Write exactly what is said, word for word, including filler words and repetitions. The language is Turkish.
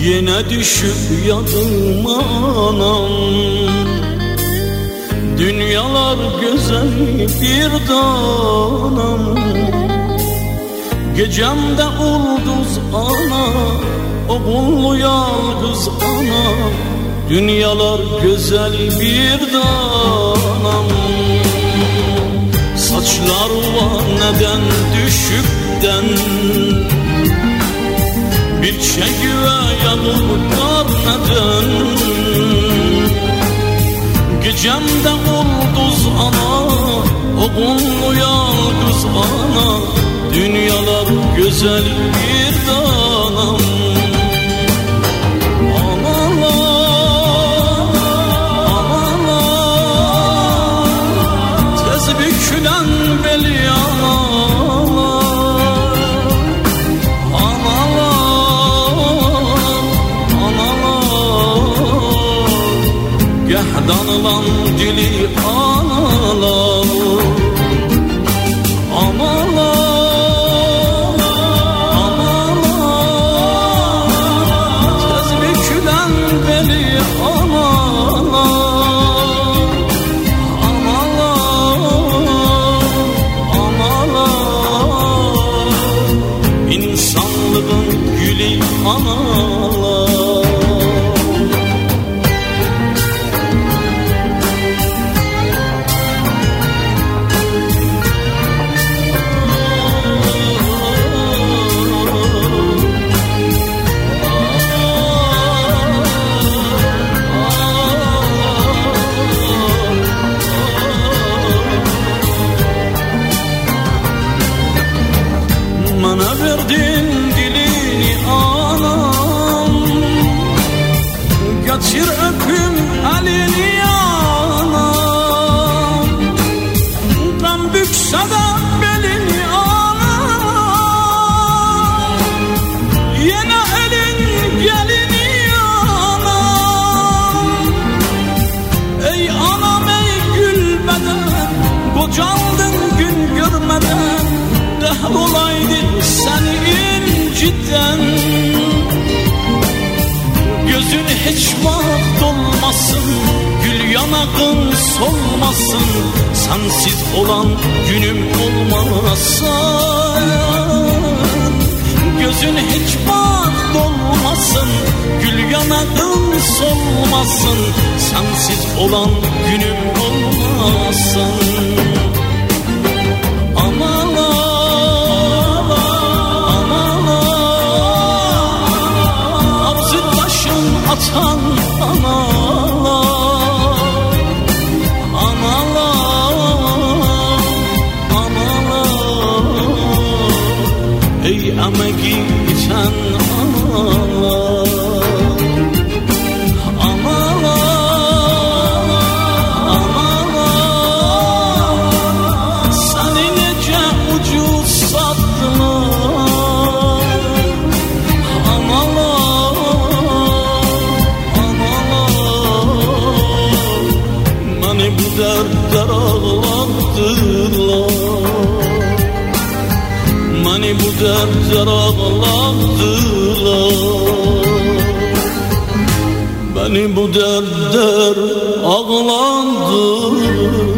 Yine düşüp yadım anam. Dünyalar güzel bir danam. Gecemde ulduz ana, oğullu yalgız ana. Dünyalar güzel bir danam. Saçlar var neden düşükten, bir çekime yağıp kar neden. Gecemde ulduz ana, oğullu yalgız ana. Dünyalar güzel bir danam. Bükülen beli analar, analar, analar. Gehdanılan dili analar, analar, analar. Tez bükülen beli analar. Gülü analar. Bana verdin dilini anam, getir öpüm elini anam. Ben bükse de belini anam, yine elin gelini anam. Ey anam ey gülmeden, kocaldın gün görmeden. Olaydı seni inciten, gözün hiç vaxt olmasın, gül yanağın solmasın. Sensiz olan günüm olmasın. Gözün hiç vaxt olmasın, gül yanağın solmasın. Sensiz olan günüm olmasın. Analar, atan analar, analar, analar. Ey emeği iten analar, analar, analar. Seni nece ucuz sattılar, analar. Məni bu dərdlər ağlatdılar, məni bu dərdlər ağlatdılar, məni bu dərdlər ağlatdılar.